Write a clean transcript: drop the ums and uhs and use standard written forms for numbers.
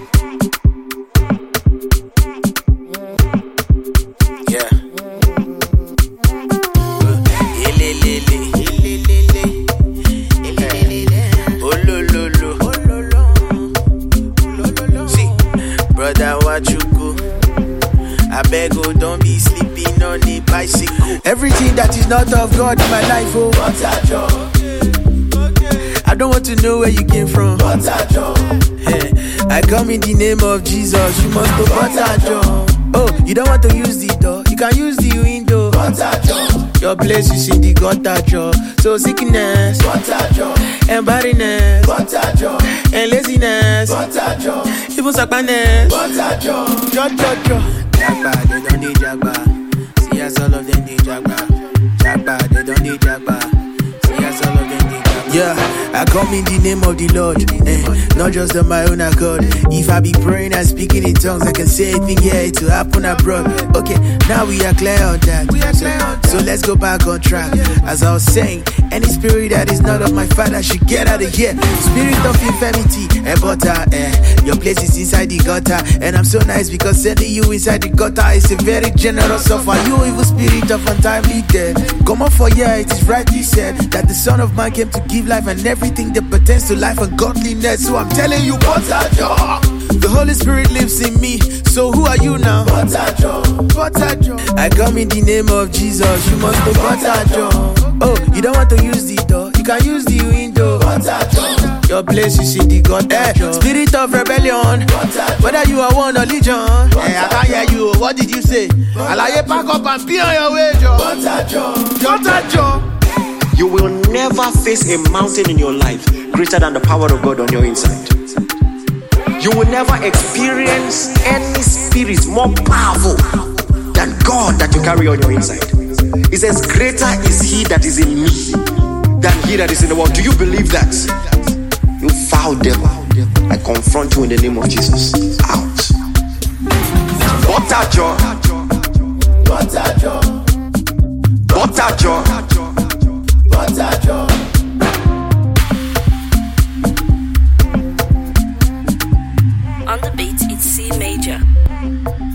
Don't be sleeping on the bicycle. Everything that is not of God in my life, oh. I don't want to know where you came from. Hey, I come in the name of Jesus. You must go. Oh, you don't want to use the door, you can use the window. Your place is in the gutter jaw. So sickness, and barrenness, and laziness, even sadness. Jagba, they don't need Jagba. See as all of them need Jagba. Jagba, they don't need Jagba. See as all of them need Jagba. Yeah, I come in the name of the Lord, not just on my own accord. If I be praying and speaking in tongues, I can say anything here, it will happen abroad. Okay, now we are clear on that. So let's go back on track. As I was saying, any spirit that is not of my father should get out of here. Spirit of infirmity, your place is inside the gutter. And I'm so nice because sending you inside the gutter is a very generous offer. You evil spirit of untimely death, come up for yeah, it is rightly said that the Son of Man came to give life and everything that pertains to life and godliness. So I'm telling you, the Holy Spirit lives in me. So who are you now? I come in the name of Jesus. You must go Oh, you don't want to use the door, you can use the window. Your place is in the God. Spirit of rebellion, whether you are one or legion. I can't hear you. What did you say? Alaye, pack up and be on your way, Joe. You will never face a mountain in your life greater than the power of God on your inside. You will never experience any spirit more powerful than God that you carry on your inside. It says, greater is he that is in me than he that is in the world. Do you believe that? You foul devil, I confront you in the name of Jesus. Out. Butter jaw. On the beat, it's C major.